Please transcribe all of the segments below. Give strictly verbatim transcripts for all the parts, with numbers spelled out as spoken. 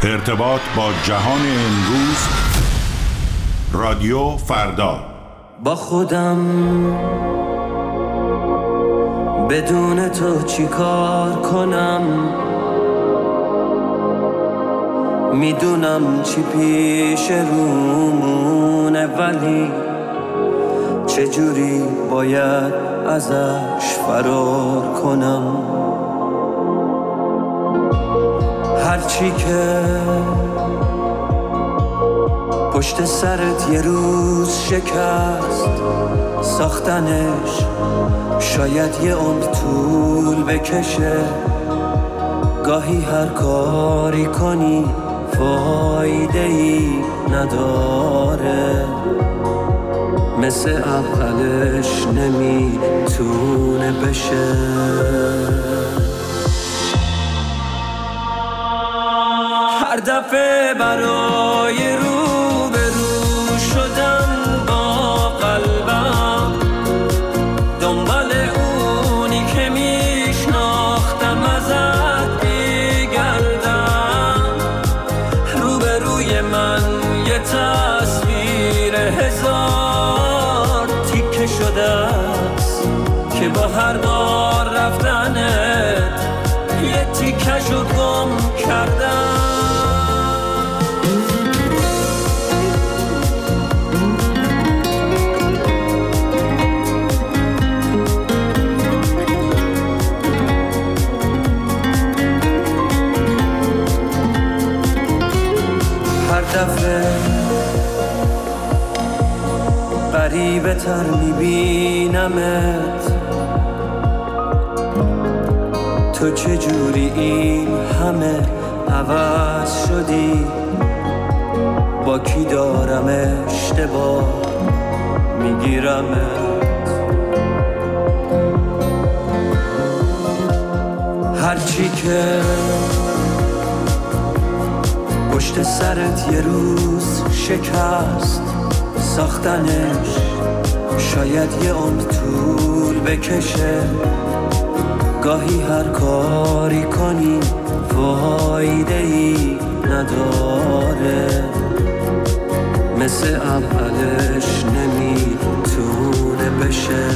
ارتباط با جهان امروز. رادیو فردا. با خودم بدون تو چی کار کنم، میدونم چی پیش رومونه، ولی چجوری باید ازش فرار کنم. هرچی که پشت سرت یه روز شکست، ساختنش شاید یه عمر طول بکشه. گاهی هر کاری کنی فایده ای نداره، مثل اولش نمیتونه بشه. هر دفعه برای رو به رو شدن با قلبم، دنبال اونی که میشناختم ازت بگردم. رو به روی من یه تصویر هزار تیکه شده است که با هر بار رفتنت یه تیکشو گم کردم. دفعه غریبه تر میبینمت، تو چجوری این همه عوض شدی؟ با کی دارم اشتباه میگیرمت؟ هرچی که پشت سرت یه روز شکست، ساختنش شاید یه عمر طول بکشه. گاهی هر کاری کنی فایده ای نداره، مثل اولش نمیتونه بشه.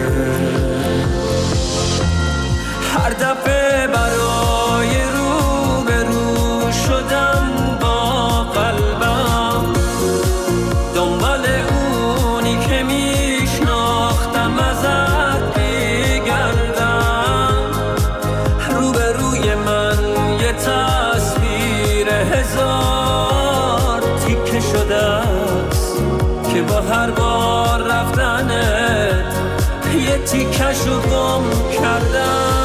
هر دفعه برای رو به رو شدن با قلبم، دنبال اونی که میشناختم ازت بگردم. رو به روی من یه تصویر هزار تیکه شده است که با هر بار رفتنت یه تیکشو گم کردم.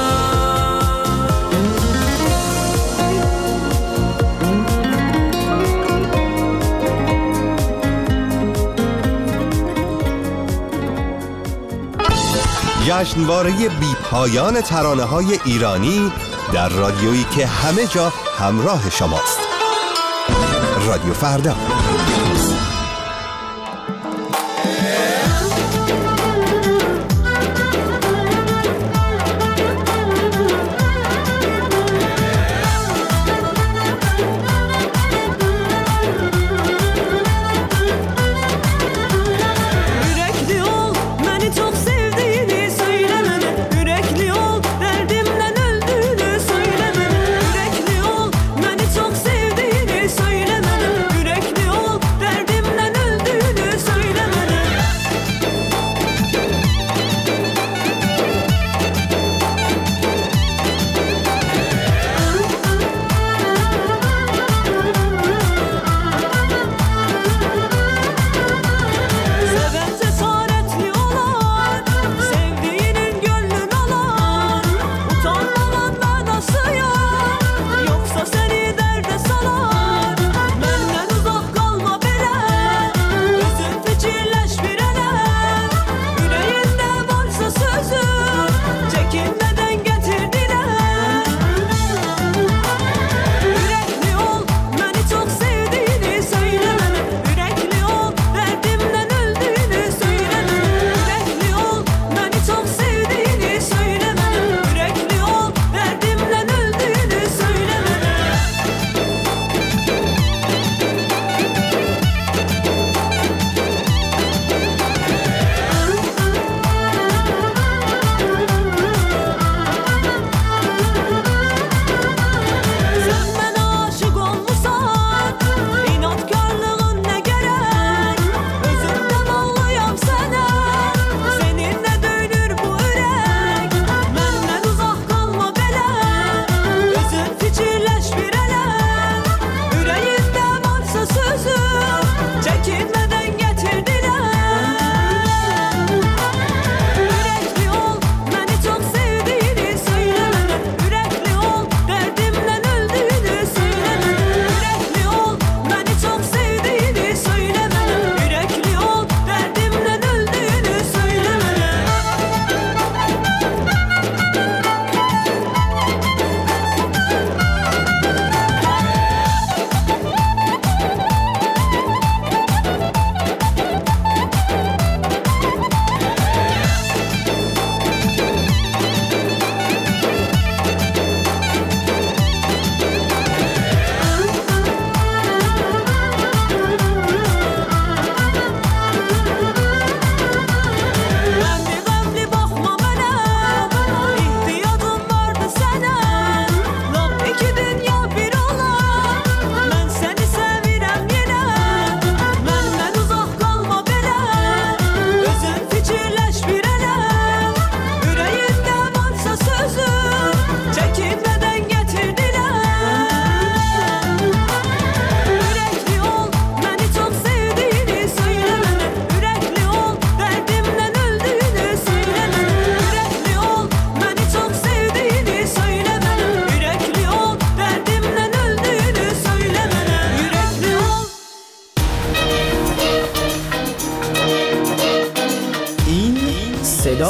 جشنواره بی پایان ترانه‌های ایرانی در رادیویی که همه جا همراه شماست. رادیو فردا. Yürekli ol,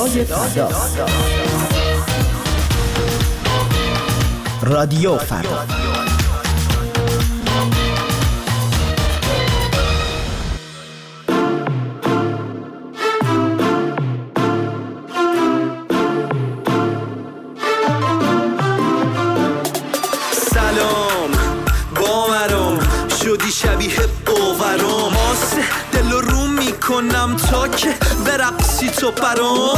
صدای فردا. رادیو فردا. سلام باورم شدی شبیه باورم، آسه دل رو میکنم تا که برقصی تو برام.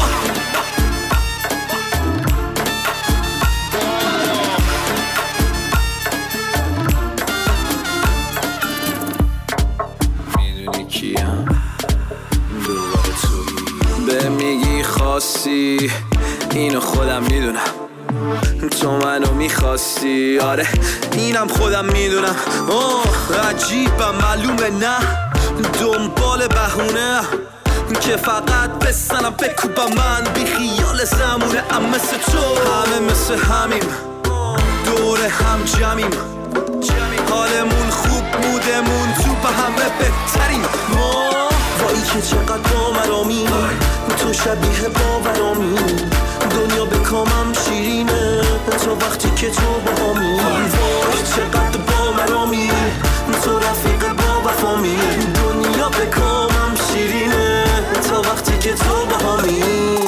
میدونی کیم دوباره تویی، به میگی خاصی اینو خودم میدونم، تو منو میخواستی، آره اینم خودم میدونم. آه عجیبم معلومه نه دنبال بهونه که فقط بسنم بکوبم، من بی خیال زمونه. ام مثل تو همه مثل همیم، دور هم جمعیم، حالمون خوب مودمون تو به همه بهتریم. ما وایی که چقدر باورامی، تو شبیه باورامی، دنیا به کامم شیرینه تو وقتی که تو باهامی. وای چقدر باورامی، تو رفیق با وفامی، دنیا به کامم شیرینه تو وقتی که تو باهامی.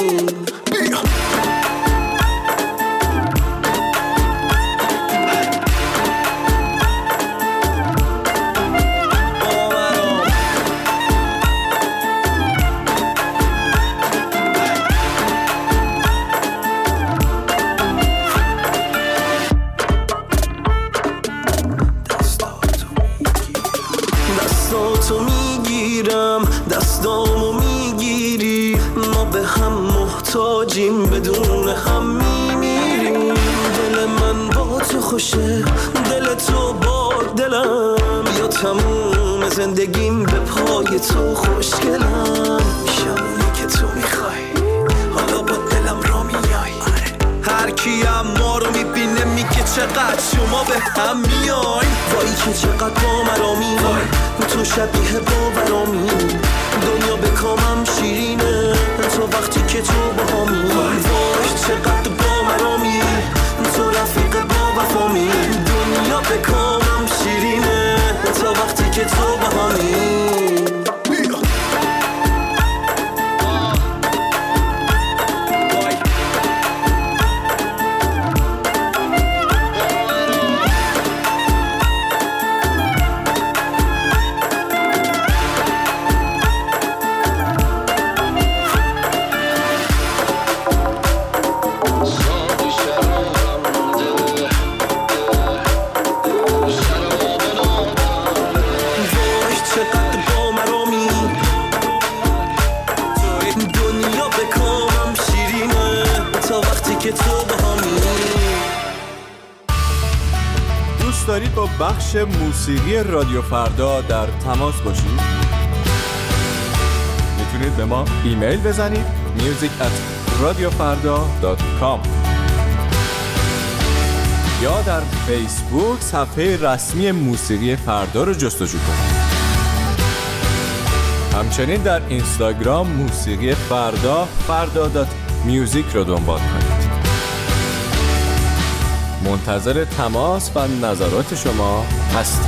دستاتو میگیرم دستامو میگیری، ما به هم محتاجیم بدون هم میمیریم. دل من با تو خوشه، دل تو با دلم، یا تموم زندگیم به پای تو خوشگلم. شمونی که تو میخوای حالا با دلم را میای، هر کیم ما رو میبینه میگه چقدر شما به هم میای. وایی که چقدر با مرامی، تو شبیه باورامی، دنیا به کامم شیرینه تو وقتی که تو باهامی. وای چقدر با مرامی، تو رفیق با وفامی، دنیا به کامم شیرینه تو وقتی که تو باهامی. دوست دارید با بخش موسیقی رادیو فردا در تماس باشید؟ میتونید به ما ایمیل بزنید music at radiofarda dot com یا در فیسبوک صفحه رسمی موسیقی فردا رو جستجو کنید. همچنین در اینستاگرام موسیقی فردا فردا دات میوزیک رو دنبال کنید. منتظر تماس و نظرات شما هستیم.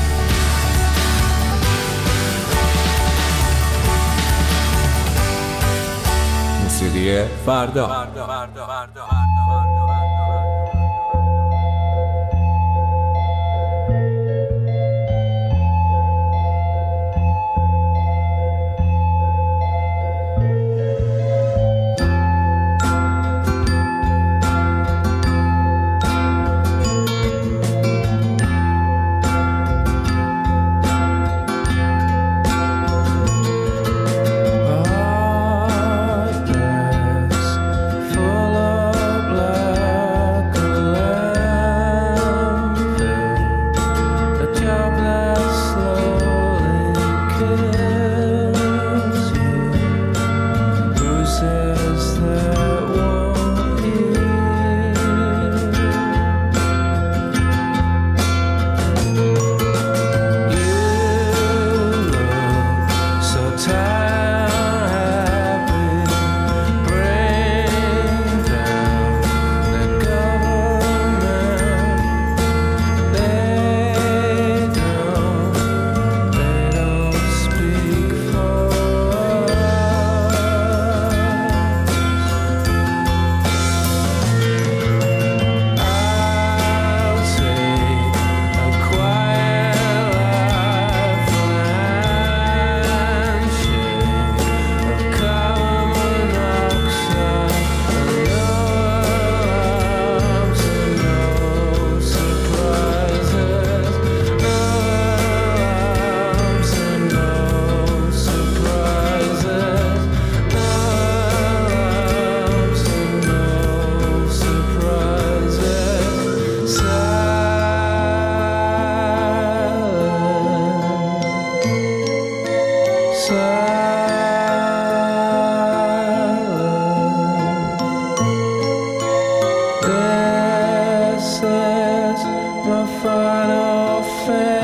موسیقی فردا. Full of final face.